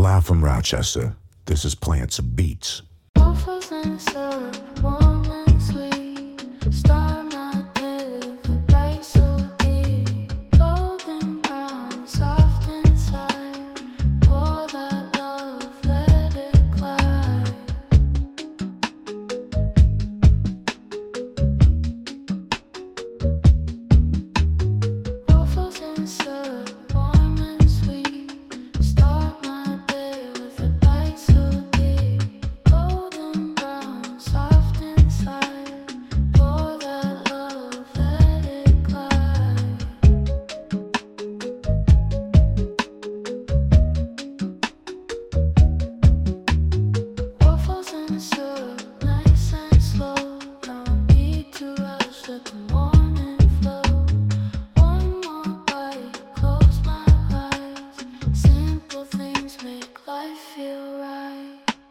Live from Rochester, this is Plants of Beats. Waffles and syrup, warm and sweet. Start my day with a bite so deep. Golden brown, soft inside. Pour that love, let it glide. Waffles and syrup, warm and sweet. Start my day with a bite so deep. Golden brown, soft inside. Pour that love, let it glide. Waffles and syrup, nice and slow. No need to rush, let the morning flow. One more bite, close my eyes. Simple things make life feel right.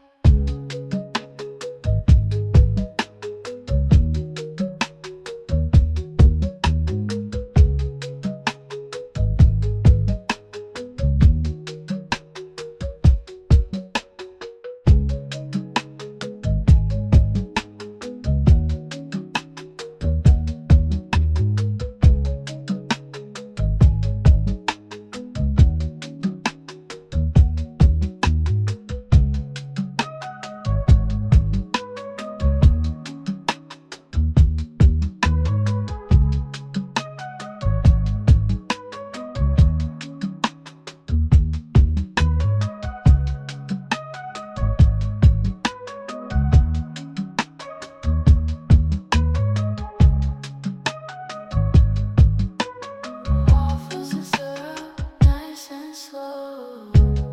Waffles and syrup, nice and slow.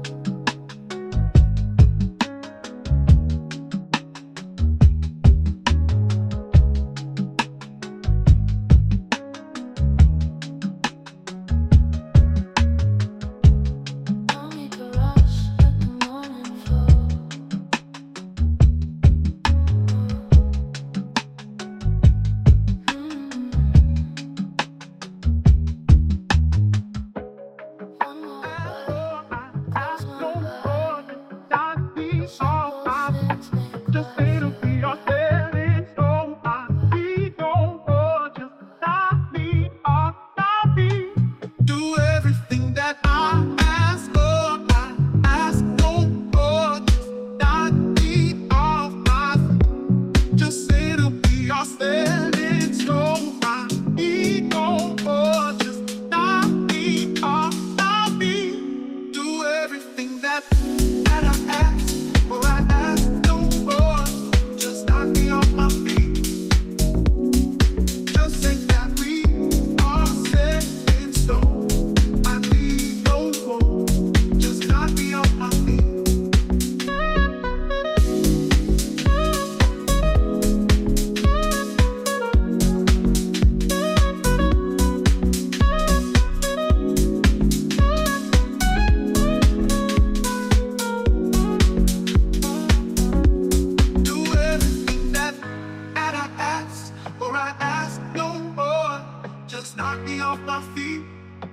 No need to rush, let the morning flow. One more bite, close my eyes. Simple things make life Do everything that I ask for. I ask no more. Not me off my feet. Just say to be all set in stone. I need no more. Just not me off my feet. Do everything that I ask for. I ask no more. Just knock me off my feet. Just say that we are set in stone. I need no more. Just knock me off my feet. Do everything that I ask, or I ask no more. Just knock me off my feet.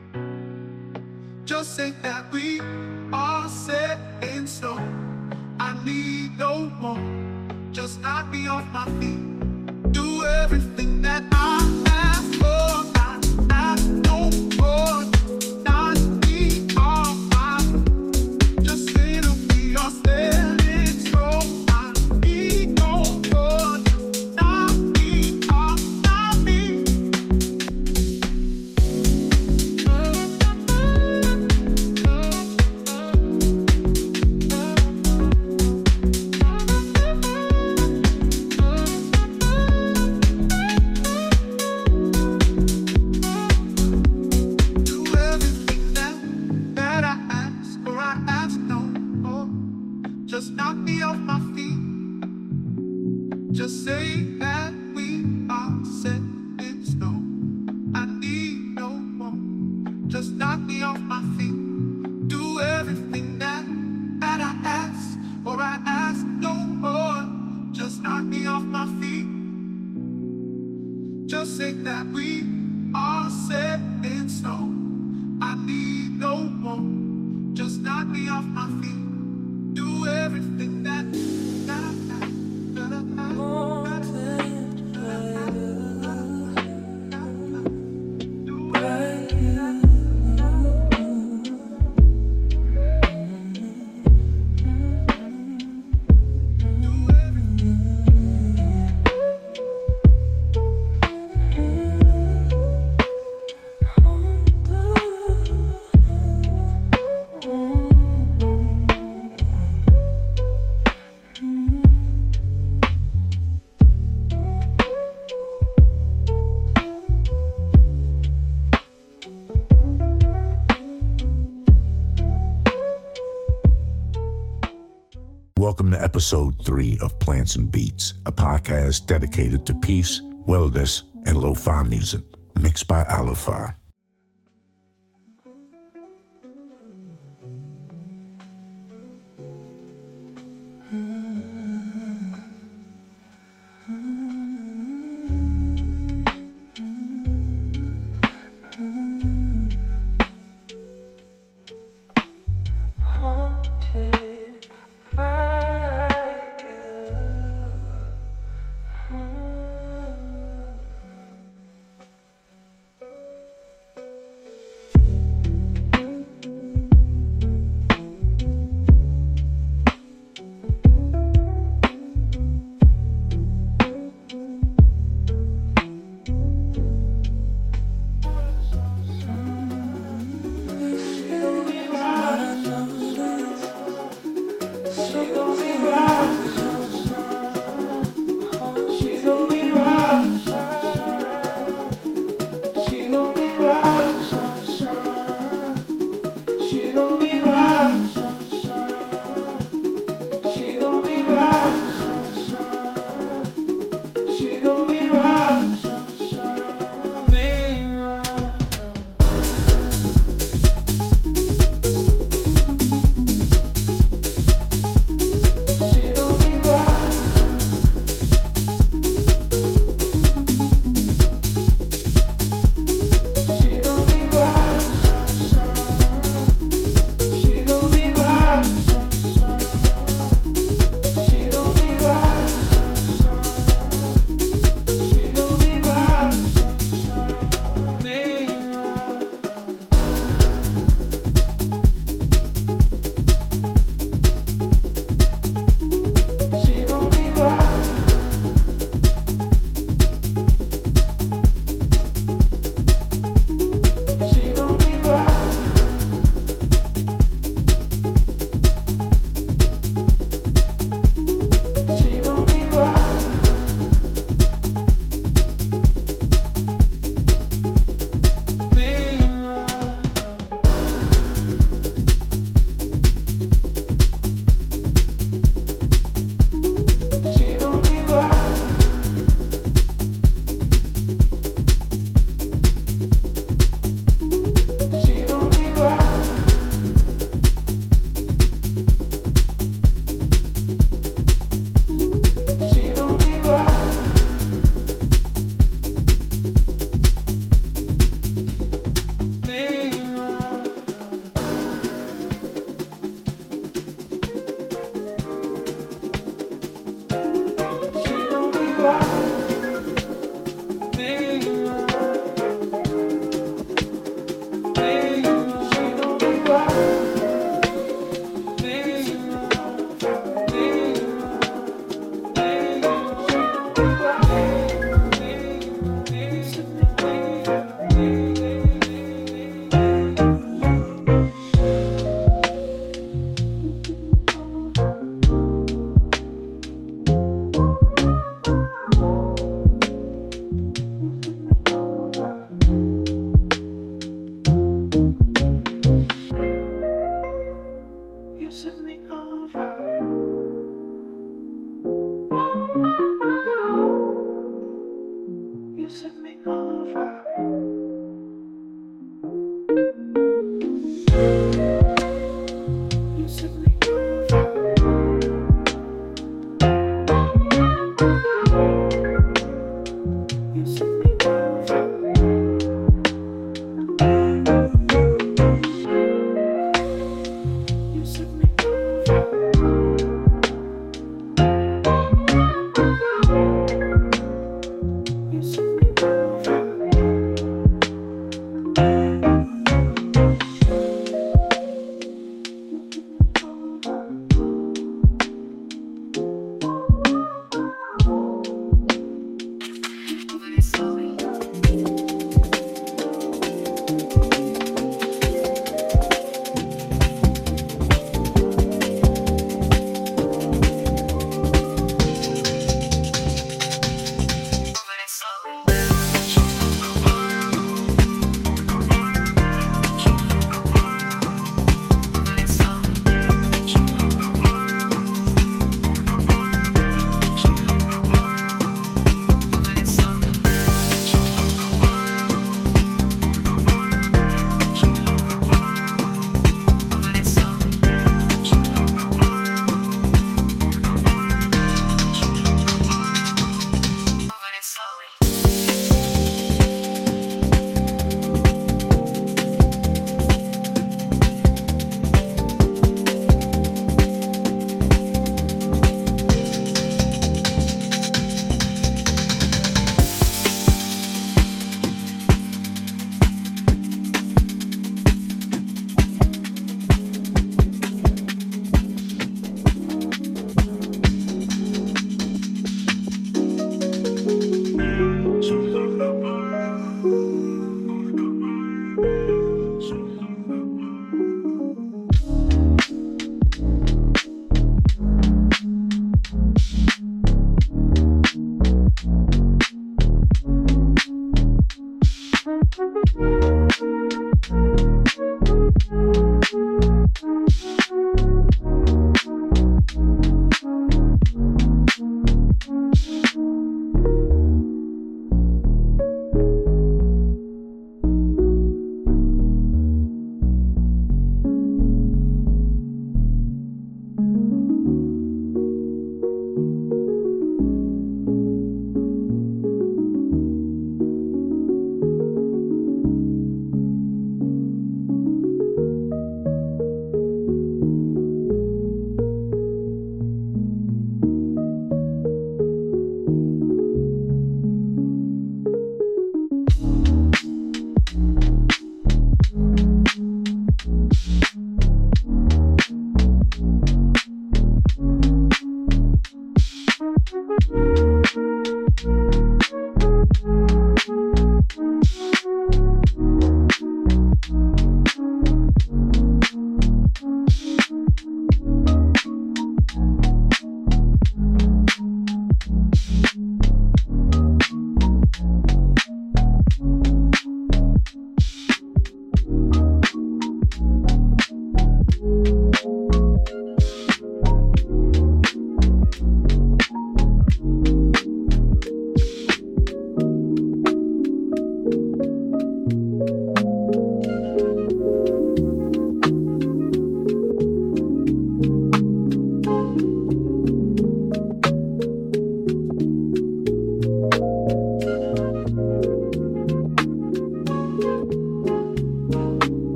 Just say that we are set in stone. I need no more. Just knock me off my feet. Do everything that I ask for. I ask no more. Not me off my feet. Just say to me, you're set in stone. I need no more. Just knock me off my feet. Do everything that I ask, or I ask no more. Just knock me off my feet. Just say that we are set in stone. I need no more. Just knock me off my feet. Do everything that I ask, or I ask no more. Just knock me off my feet. Just say that we are set in stone. I need no more. Just knock me off my feet. welcome to episode 3 of Plants and Beats, a podcast dedicated to peace, wellness, and lo-fi music, mixed by Alify.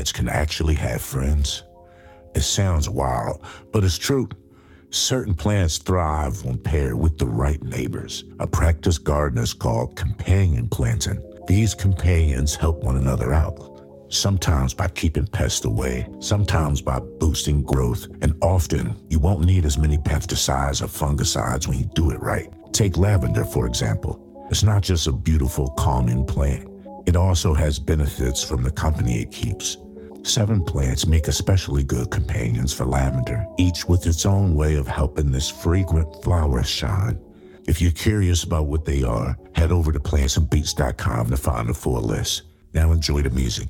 plants can actually have friends? It sounds wild, but it's true. Certain plants thrive when paired with the right neighbors. A practice gardeners call companion planting. These companions help one another out, sometimes by keeping pests away, sometimes by boosting growth, and often you won't need as many pesticides or fungicides when you do it right. Take lavender, for example. It's not just a beautiful, calming plant. It also has benefits from the company it keeps. 7 plants make especially good companions for lavender, each with its own way of helping this fragrant flower shine. If you're curious about what they are, head over to plantsandbeats.com to find the full list. Now enjoy the music.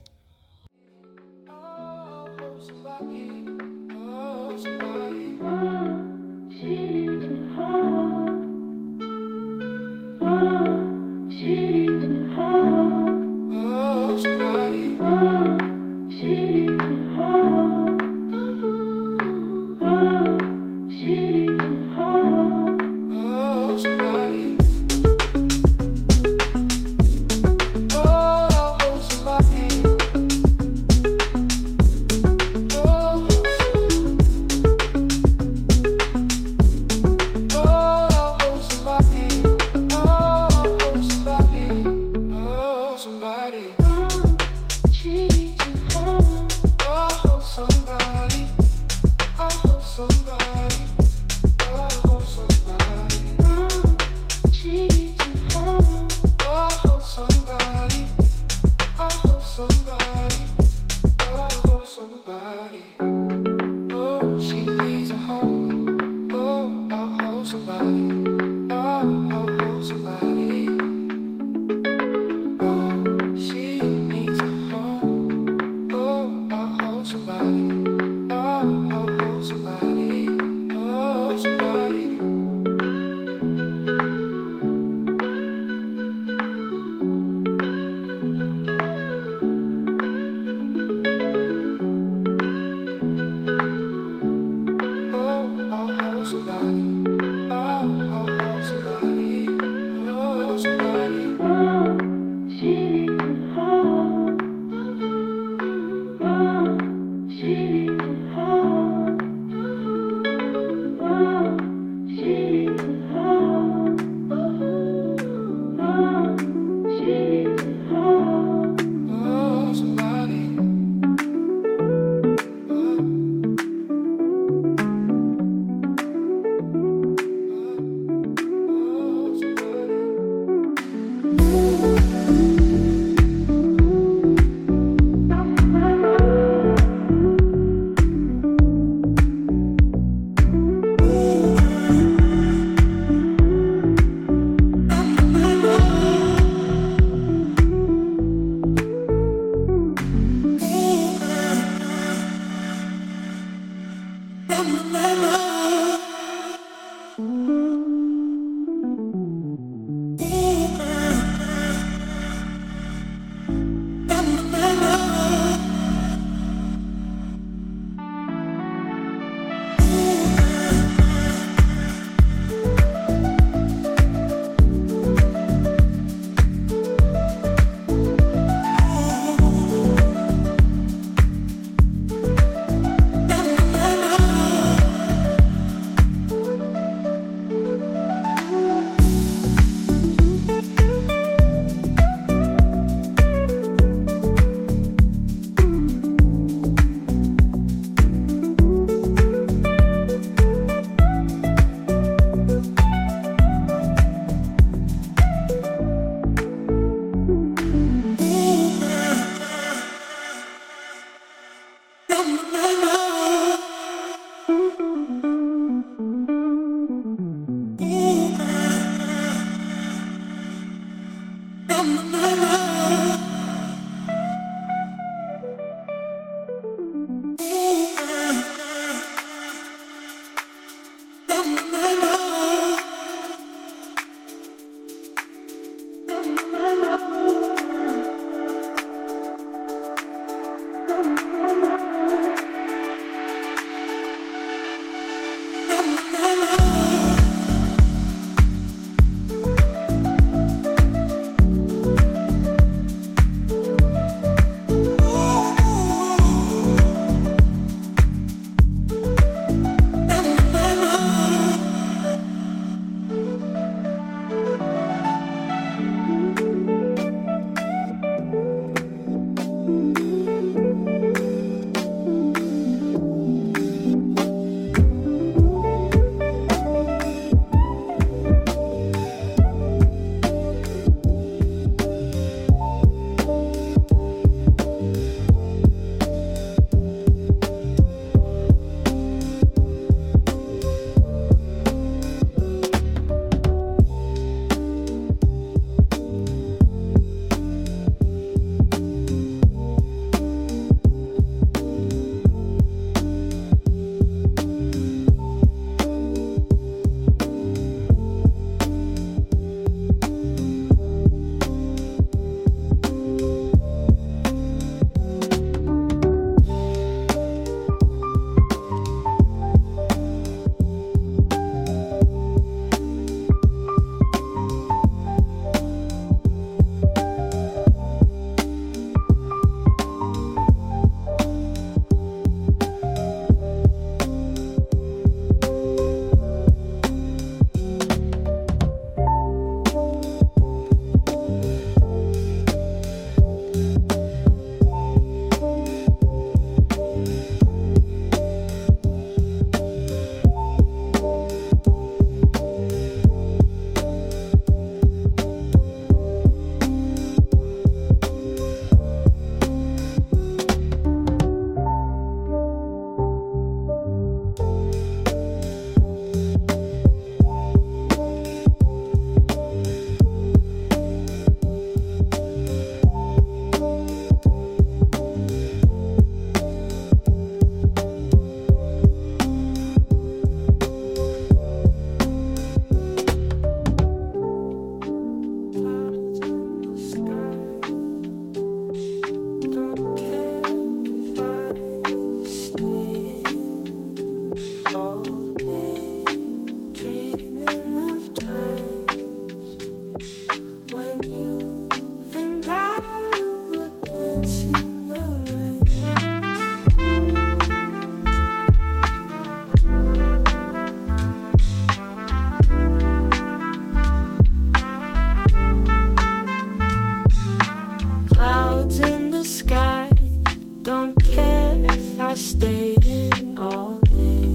I stayed in all day.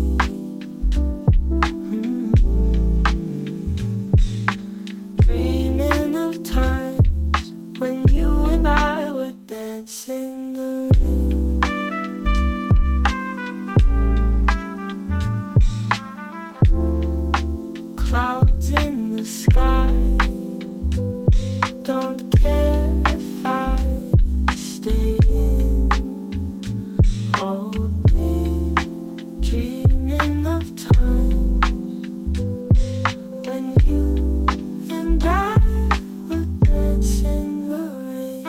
Dreaming of times when you and I would dance in the rain. Clouds in the sky, don't care if I stay in all day. Dreaming of times when you and I would dance in the rain.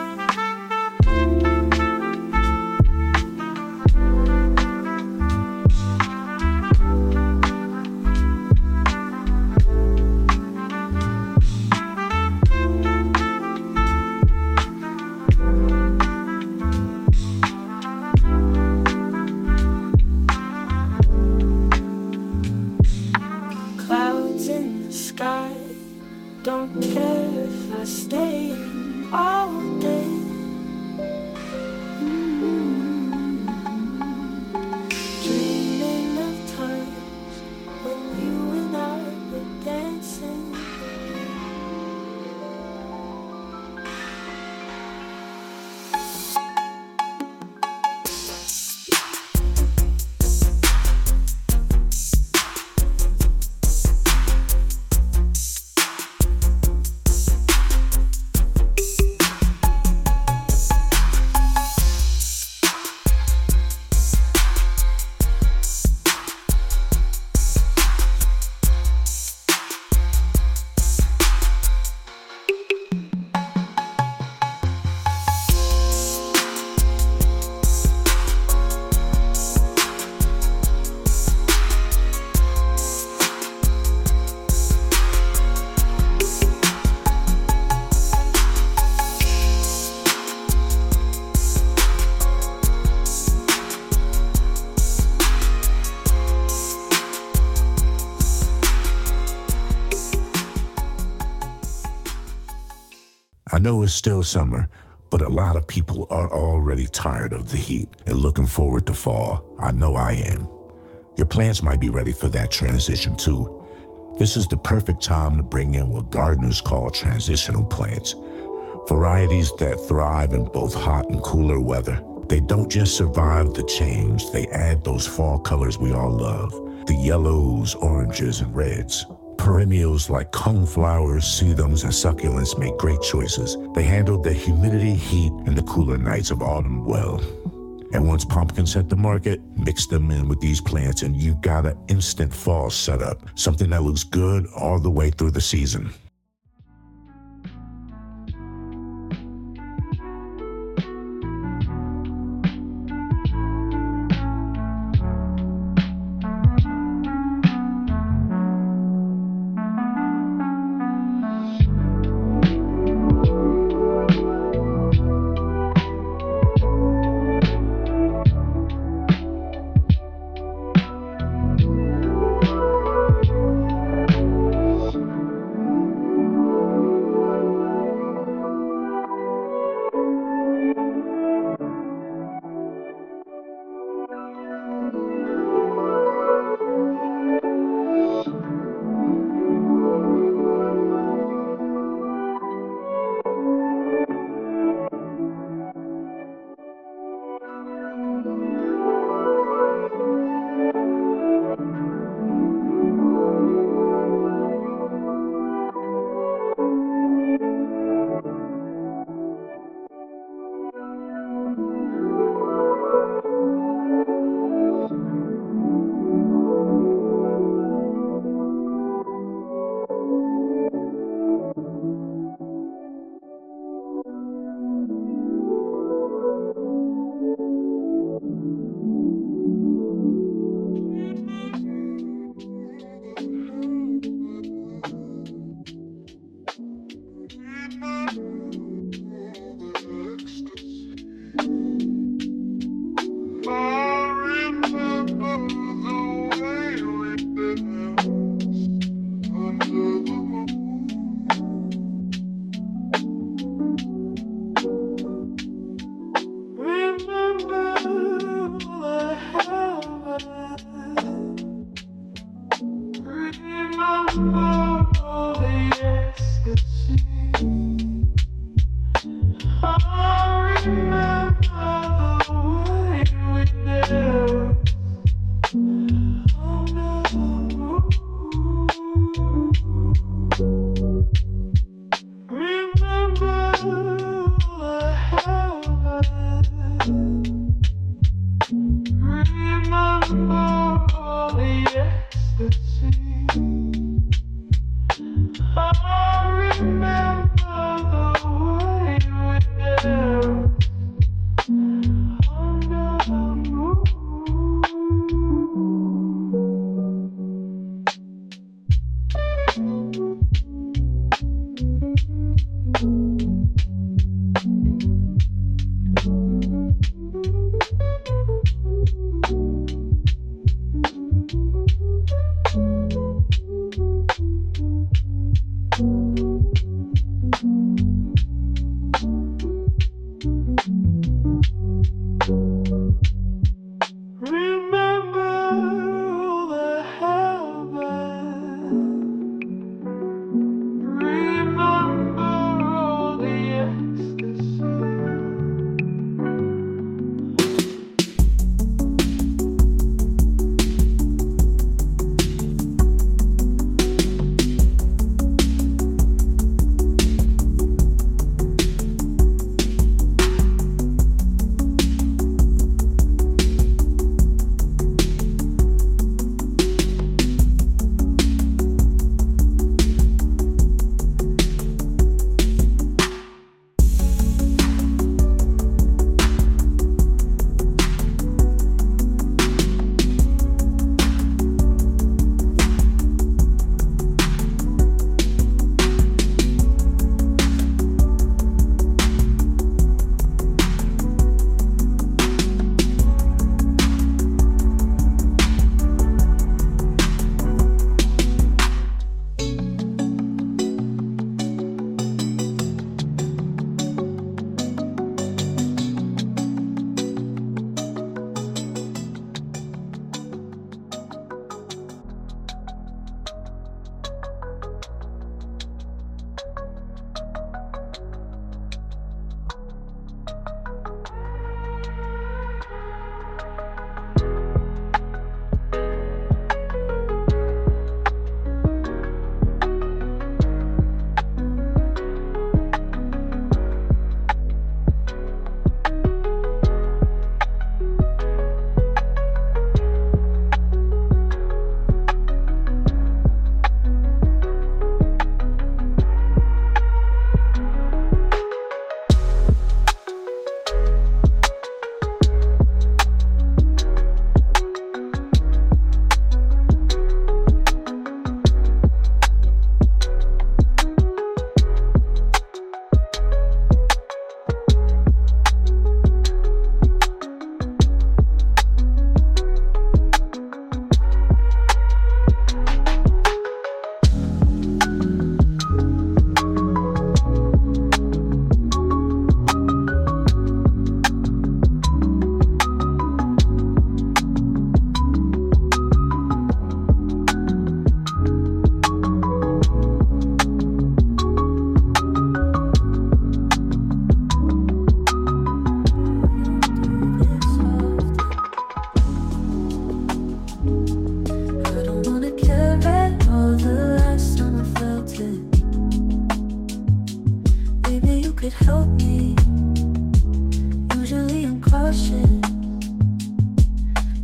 Clouds in the sky, don't care if I stay in all day. Dreaming of times when you and I were dancing. I know it's still summer, but a lot of people are already tired of the heat and looking forward to fall. I know I am. Your plants might be ready for that transition too. This is the perfect time to bring in what gardeners call transitional plants. Varieties that thrive in both hot and cooler weather. They don't just survive the change, they add those fall colors we all love. The yellows, oranges, and reds. Perennials like coneflowers, sedums, and succulents make great choices. They handle the humidity, heat, and the cooler nights of autumn well. And once pumpkins hit the market, mix them in with these plants and you got an instant fall setup. Something that looks good all the way through the season.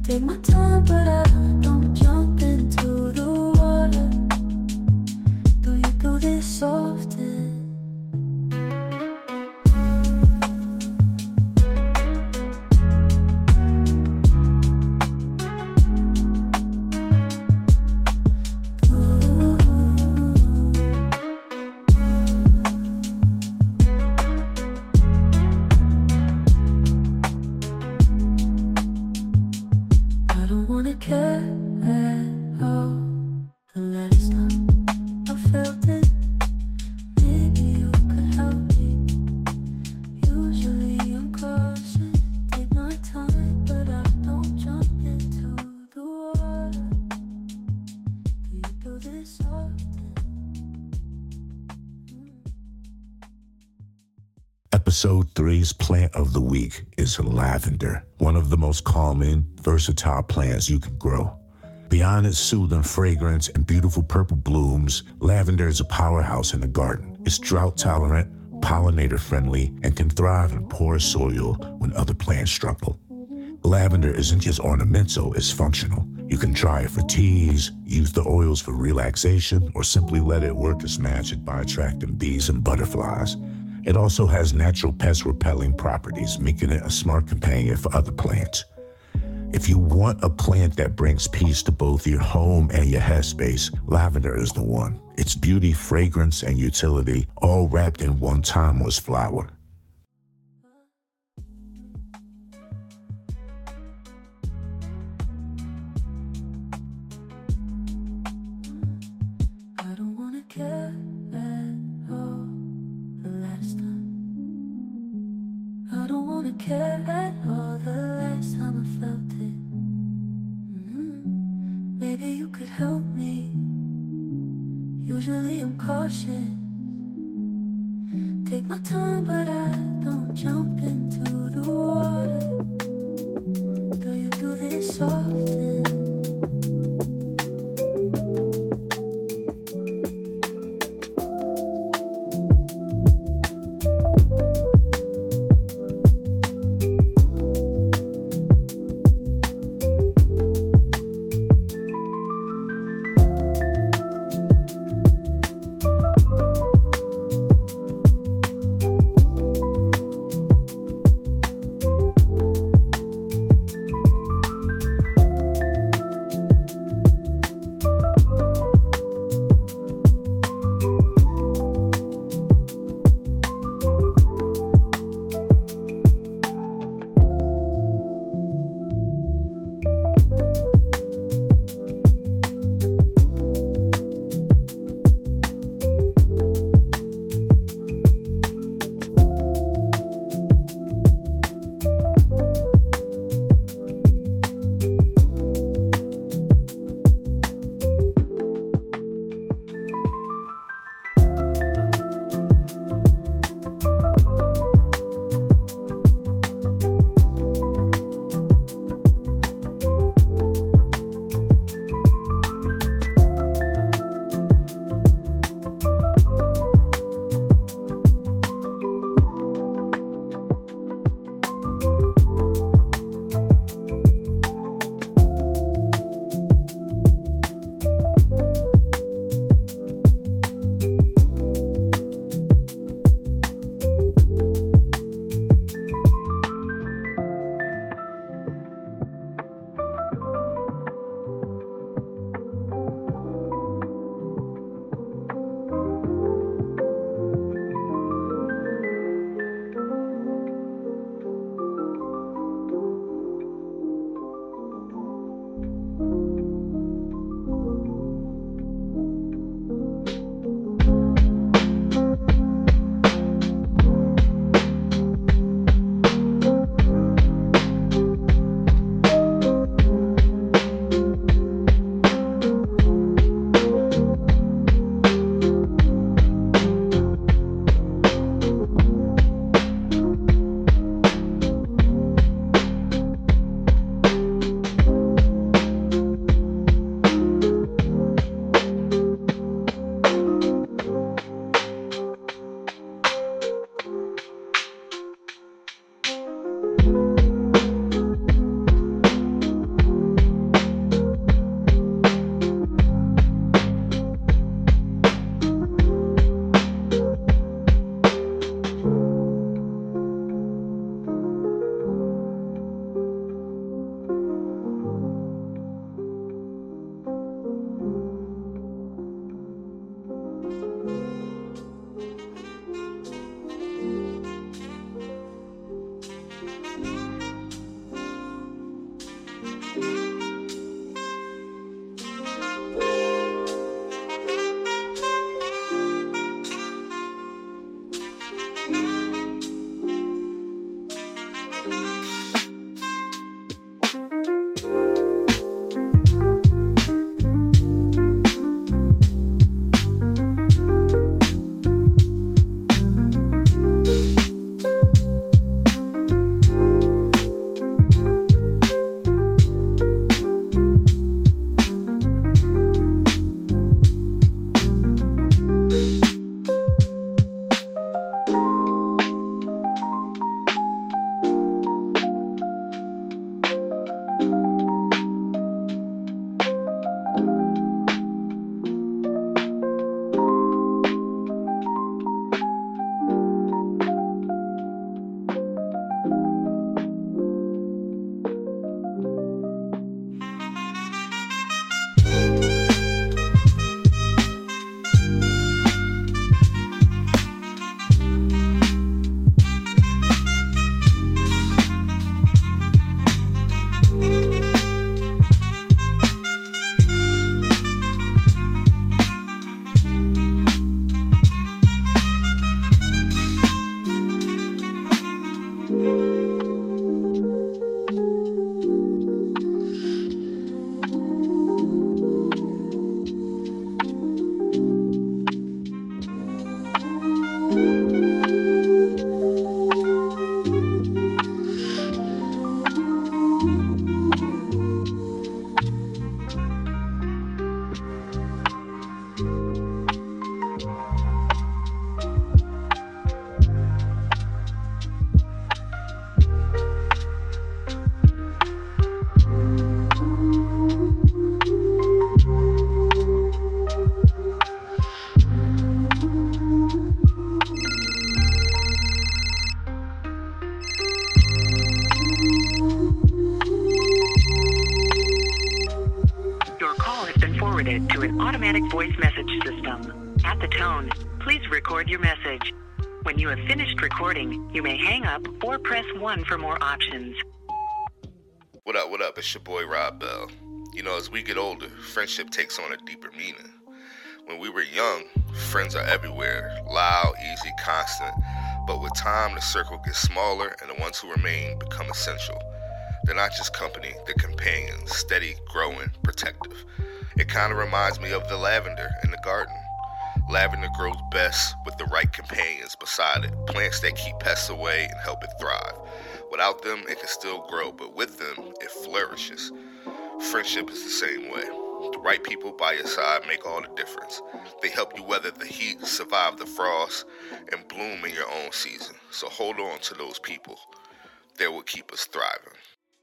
Take my time, but I don't jump into the water. Do you do this often? I don't wanna care at all. The last time I felt it, maybe you could help me. Usually I'm cautious, take my time, but I don't jump into the water. Do you do this often? Episode 3's plant of the week is lavender, one of the most calming, versatile plants you can grow. Beyond its soothing fragrance and beautiful purple blooms, lavender is a powerhouse in the garden. It's drought-tolerant, pollinator-friendly, and can thrive in porous soil when other plants struggle. Lavender isn't just ornamental, it's functional. You can dry it for teas, use the oils for relaxation, or simply let it work its magic by attracting bees and butterflies. It also has natural pest-repelling properties, making it a smart companion for other plants. If you want a plant that brings peace to both your home and your headspace, lavender is the one. Its beauty, fragrance, and utility all wrapped in one timeless flower. I don't wanna care at all. The last time I don't wanna care at all. The last time I felt it. Maybe you could help me. Usually I'm cautious, take my time, but I don't jump into the water. Do you do this often? forwarded to an automatic voice message system. At the tone, please record your message. When you have finished recording, you may hang up or press 1 for more options. What up, what up? It's your boy Rob Bell. You know, as we get older, friendship takes on a deeper meaning. When we were young, friends are everywhere, loud, easy, constant. But with time, the circle gets smaller and the ones who remain become essential. They're not just company, they're companions, steady, growing, protective. It kind of reminds me of the lavender in the garden. Lavender grows best with the right companions beside it, plants that keep pests away and help it thrive. Without them, it can still grow, but with them, it flourishes. Friendship is the same way. The right people by your side make all the difference. They help you weather the heat, survive the frost, and bloom in your own season. So hold on to those people. They will keep us thriving.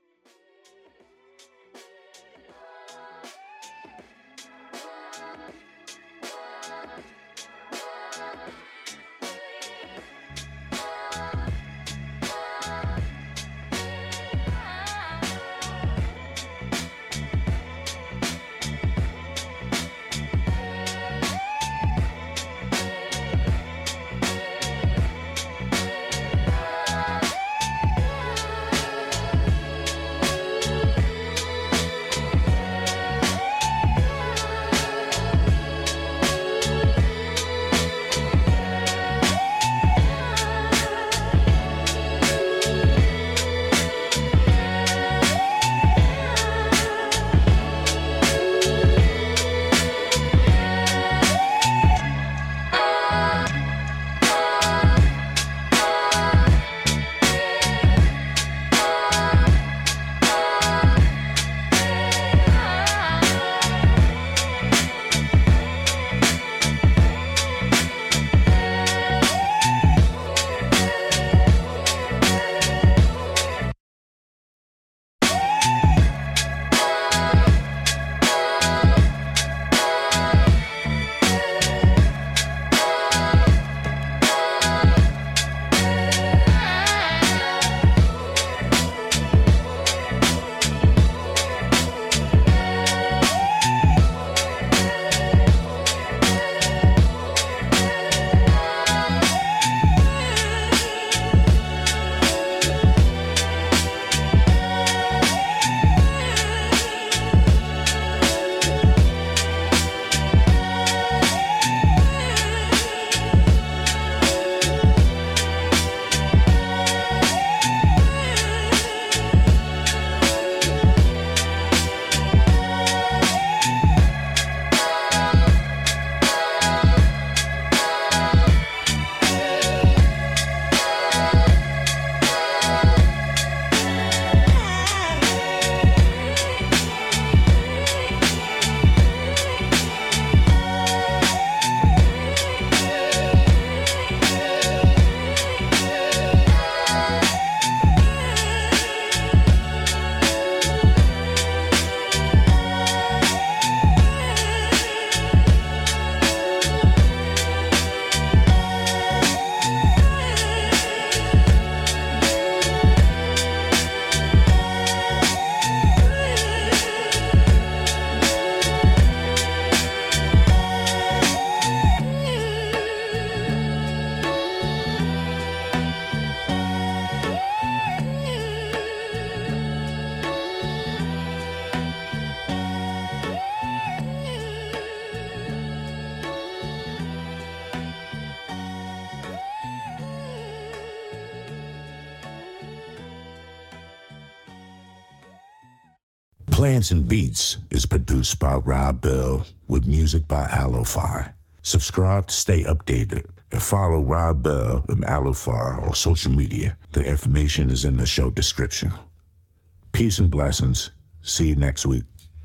Plants and Beats is produced by Rob Bell with music by Allo-Fi. Subscribe to stay updated and follow Rob Bell and Allo-Fi on social media. The information is in the show description. Peace and blessings. See you next week.